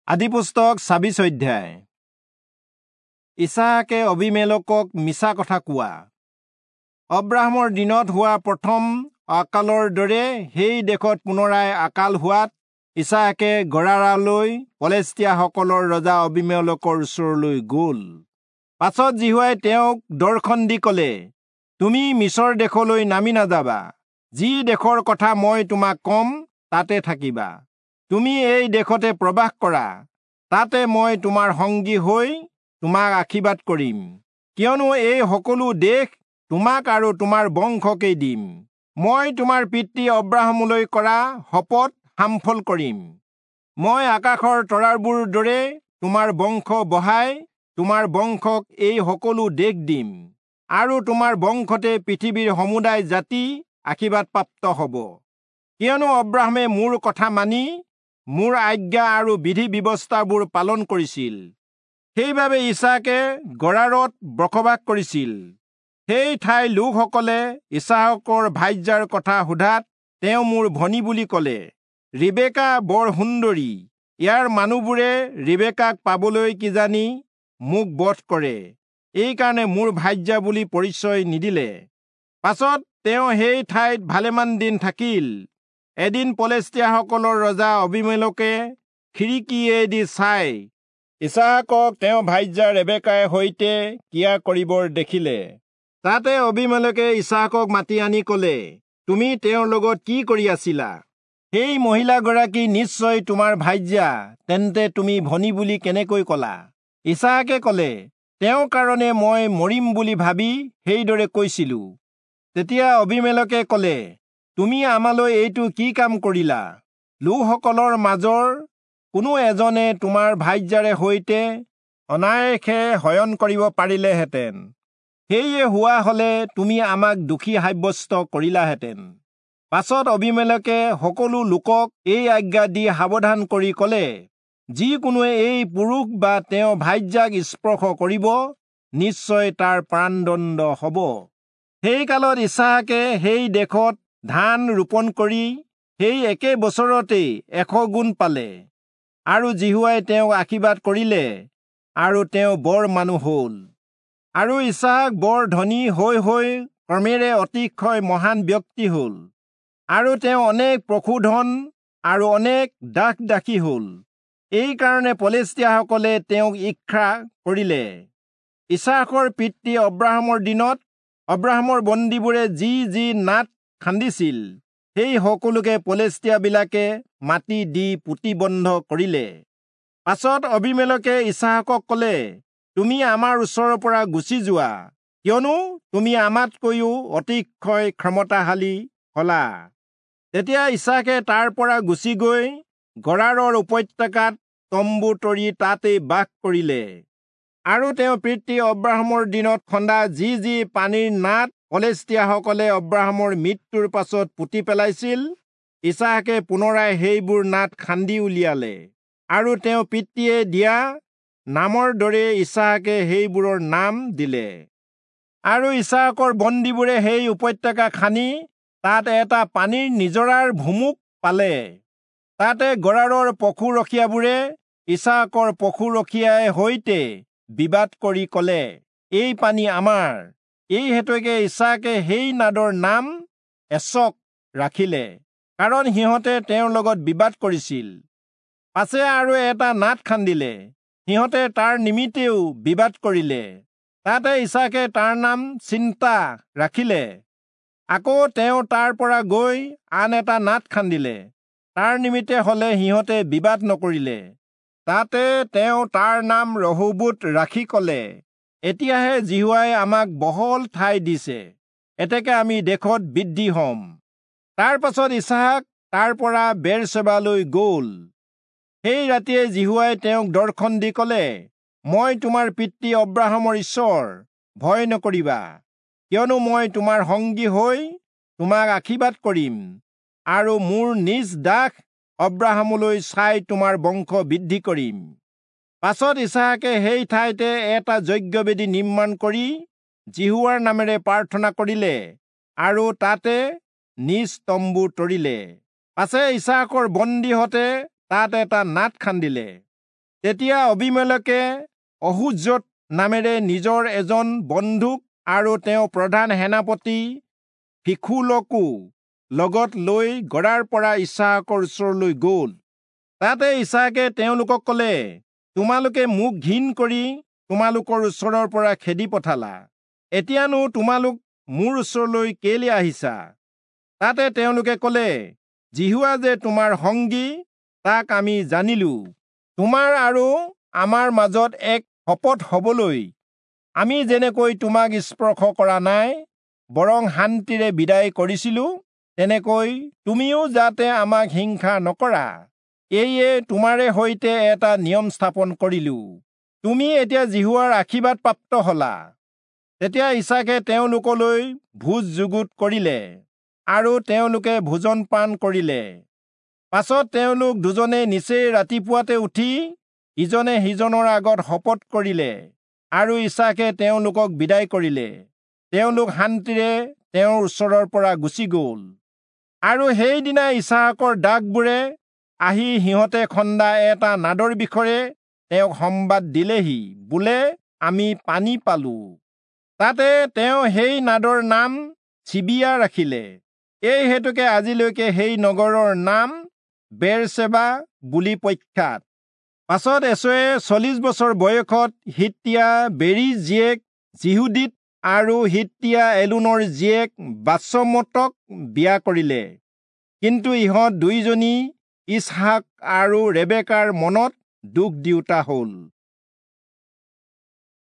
আদিপুস্তক ২৬ অধ্যায়। ইছাকে অবিমেলেকক মিছা কথা কোৱা। অব্ৰাহামৰ দিনত হোৱা প্ৰথম অকালৰ দৰে সেই দেশত পুনৰাই আকাল হোৱাত ইছাকে গৰাৰলৈ পলেষ্টিয়াসকলৰ ৰজা অবিমেলেকৰ ওচৰলৈ গ'ল। পাছত জিহুৱাই তেওঁক দৰ্শন দি ক'লে, তুমি মিছৰ দেশলৈ নামি নাযাবা। যি দেশৰ কথা মই তোমাক কম তাতে থাকিবা। তুমি এই দেশতে প্ৰবাস কৰা। তাতে মই তোমাৰ সংগী হৈ তোমাক আশীৰ্বাদ কৰিম, কিয়নো এই সকলো দেশ তোমাক আৰু তোমাৰ বংশকেই দিম। মই তোমাৰ পিতৃ অব্ৰাহামলৈ কৰা শপত সামফল কৰিম। মই আকাশৰ তৰাবোৰ দৰে তোমাৰ বংশ বঢ়াই তোমাৰ বংশক এই সকলো দেশ দিম, আৰু তোমাৰ বংশতে পৃথিৱীৰ সমুদায় জাতি আশীৰ্বাদপ্ৰাপ্ত হ'ব। কিয়নো অব্ৰাহামে মোৰ কথা মানি মোৰ আজ্ঞা আৰু বিধি ব্যৱস্থাবোৰ পালন কৰিছিল। সেইবাবে ইছাকে গৰাৰত বসবাস কৰিছিল। সেই ঠাইৰ লোকসকলে ইছাকৰ ভাৰ্যাৰ কথা সোধাত তেওঁ মোৰ ভনী বুলি ক'লে। ৰিবেকা বৰ সুন্দৰী। ইয়াৰ মানুহবোৰে ৰিবেকাক পাবলৈ কিজানি মোক বধ কৰে। এইকাৰণে মোৰ ভাৰ্যা বুলি পৰিচয় নিদিলে। পাছত তেওঁ সেই ঠাইত ভালেমান দিন থাকিল। এদিন পলেষ্টিয়াসকলৰ ৰজা অবিমেলেকে খিৰিকীয়েদি চাই ইছাকক তেওঁ ভাৰ্যা ৰেবেকাৰ সৈতে ক্ৰিয়া কৰিবৰ দেখিলে। তাতে অবিমেলেকে ইছাকক মাতি আনি ক'লে, তুমি তেওঁৰ লগত কি কৰি আছিলা? সেই মহিলাগৰাকী নিশ্চয় তোমাৰ ভাৰ্যা, তেন্তে তুমি ভনী বুলি কেনেকৈ ক'লা? ইছাকে ক'লে, তেওঁৰ কাৰণে মই মৰিম বুলি ভাবি সেইদৰে কৈছিলো। তেতিয়া অবিমেলেকে ক'লে, তুমি আমালৈ এইটো কি কাম কৰিলা? লোকসকলৰ মাজৰ কোনো এজনে তোমাৰ ভাৰ্যাৰে সৈতে অনায়াসে শয়ন কৰিব পাৰিলেহেঁতেন। সেয়ে হোৱা হলে তুমি আমাক দোষী সাব্যস্ত কৰিলাহেঁতেন। পাছত অবিমেলেকে সকলো লোকক এই আজ্ঞা দি সাৱধান কৰি ক'লে, যিকোনোৱে এই পুৰুষ বা তেওঁৰ ভাৰ্যাক স্পৰ্শ কৰিব, নিশ্চয় তাৰ প্ৰাণদণ্ড হ'ব। সেই কালত ইছাকে সেই দেশত ধান ৰোপণ কৰি সেই একে বছৰতেই 100 গুণ পালে। আৰু জিহুৱাই তেওঁক আশীৰ্বাদ কৰিলে, আৰু তেওঁ বৰ মানুহ হ'ল। আৰু ইছাক বৰ ধনী হৈ কৰ্মেৰে অতিশয় মহান ব্যক্তি হ'ল। আৰু তেওঁ অনেক পশুধন আৰু অনেক দাস দাসী হ'ল। এইকাৰণে পলেষ্টিয়াসকলে তেওঁক ঈৰ্ষা কৰিলে। ইছাকৰ পিতৃ অব্ৰাহামৰ দিনত অব্ৰাহামৰ বন্দীবোৰে যি নাট খান্দিছিল, সেই সকলোকে পলেষ্টিয়াবিলাকে মাটি দি পুতিবন্ধ কৰিলে। পাছত অবিমেলেকে ইছাকক ক'লে, তুমি আমাৰ ওচৰৰ পৰা গুচি যোৱা, কিয়নো তুমি আমাতকৈও অতিশয় ক্ষমতাশালী হলা। তেতিয়া ইছাকে তাৰ পৰা গুচি গৈ গৰাৰৰ উপত্যকাত তম্বু তৰি তাতেই বাস কৰিলে। আৰু তেওঁ পিতৃ অব্ৰাহামৰ দিনত খন্দা যি পানীৰ নাট পলেষ্টিয়াসকলে অব্ৰাহামৰ মৃত্যুৰ পাছত পুতি পেলাইছিল, ইছাকে পুনৰাই সেইবোৰ নাট খান্দি উলিয়ালে। আৰু তেওঁ পিতৃয়ে দিয়া নামৰ দৰে ইছাকে সেইবোৰৰ নাম দিলে। আৰু ইছাকৰ বন্দীবোৰে সেই উপত্যকা খানি তাত এটা পানীৰ নিজৰাৰ ভুমুক পালে। তাতে গৰাৰৰ পশুৰখীয়াবোৰে ইছাকৰ পশুৰখীয়াৰ সৈতে বিবাদ কৰি ক'লে, এই পানী আমাৰ। এই হেতুকে ইছাকে সেই নাদৰ নাম এছক ৰাখিলে, কাৰণ সিহঁতে তেওঁৰ লগত বিবাদ কৰিছিল। পাছে আৰু এটা নাট খান্দিলে। সিহঁতে তাৰ নিমিত্তেও বিবাদ কৰিলে। তাতে ইছাকে তাৰ নাম চিন্তা ৰাখিলে। আকৌ তেওঁ তাৰ পৰা গৈ আন এটা নাট খান্দিলে। তাৰ নিমিত্তে হলে সিহঁতে বিবাদ নকৰিলে। তাতে তেওঁ তাৰ নাম ৰহোবোত ৰাখি ক'লে, এতিয়াহে জিহুৱাই আমাক বহল ঠাই দিছে, এতেকে আমি দেশত বৃদ্ধি হ'ম। তাৰ পাছত ইছাক তাৰ পৰা বেৰশেবালৈ গ'ল। সেই ৰাতিয়ে জিহুৱাই তেওঁক দৰ্শন দি ক'লে, মই তোমাৰ পিতৃ অব্ৰাহামৰ ঈশ্বৰ, ভয় নকৰিবা, কিয়নো মই তোমাৰ সংগী হৈ তোমাক আশীৰ্বাদ কৰিম, আৰু মোৰ নিজ দাস অব্ৰাহামলৈ চাই তোমাৰ বংশ বৃদ্ধি কৰিম। পাছত ইছাকে সেই ঠাইতে এটা যজ্ঞবেদী নিৰ্মাণ কৰি জিহুৱাৰ নামেৰে প্ৰাৰ্থনা কৰিলে, আৰু তাতে নিজ তম্বু তৰিলে। পাছে ইছাকৰ বন্দীহঁতে তাত এটা নাট খান্দিলে। তেতিয়া অবিমেলেকে অহুজ্জত নামেৰে নিজৰ এজন বন্ধুক আৰু তেওঁ প্ৰধান সেনাপতি ফিখোলকো লগত লৈ গৰাৰ পৰা ইছাকৰ ওচৰলৈ গ'ল। তাতে ইছাকে তেওঁলোকক ক'লে, তোমালোকে মোক ঘিণ কৰি তোমালোকৰ ওচৰৰ পৰা খেদি পঠালা। এতিয়ানো তোমালোক মোৰ ওচৰলৈ কেলে আহিছা? তাতে তেওঁলোকে ক'লে, জিহুৱা যে তোমাৰ সংগী তাক আমি জানিলো। তোমাৰ আৰু আমাৰ মাজত এক শপত হ'বলৈ আমি যেনেকৈ তোমাক স্পৰ্শ কৰা নাই, বৰং শান্তিৰে বিদায় কৰিছিলো, তেনেকৈ তুমিও যাতে আমাক হিংসা নকৰা, এইয়ে তোমাৰে সৈতে এটা নিয়ম স্থাপন কৰিলো। তুমি এতিয়া জিহুৱাৰ আশীৰ্বাদ প্ৰাপ্ত হলা। তেতিয়া ইছাকে তেওঁলোকলৈ ভোজ যুগুত কৰিলে আৰু তেওঁলোকে ভোজন পান কৰিলে। পাছত তেওঁলোক দুজনে নিচেই ৰাতিপুৱাতে উঠি ইজনে সিজনৰ আগত শপত কৰিলে আৰু ইছাকে তেওঁলোকক বিদায় কৰিলে। তেওঁলোক শান্তিৰে তেওঁৰ ওচৰৰ পৰা গুচি গ'ল। আৰু সেইদিনা ইছাকৰ দাসবোৰে আহি সিহঁতে খন্দা এটা নাদৰ বিষয়ে তেওঁক সংবাদ দিলেহি, বোলে আমি পানী পালো। তাতে তেওঁ সেই নাদৰ নাম চিবিয়া ৰাখিলে। এই হেতুকে আজিলৈকে সেই নগৰৰ নাম বেৰচেবা বুলি প্ৰখ্যাত। পাছত এছয়ে 40 বছৰ বয়সত হিত্তিয়া বেৰীৰ জীয়েক জিহুদীত আৰু হিত্তিয়া এলোনৰ জীয়েক বাছমতক বিয়া কৰিলে। কিন্তু ইহঁত দুইজনী ইছহাক আৰু ৰেবেকাৰ মনত দুখ দিওঁতা হ'ল।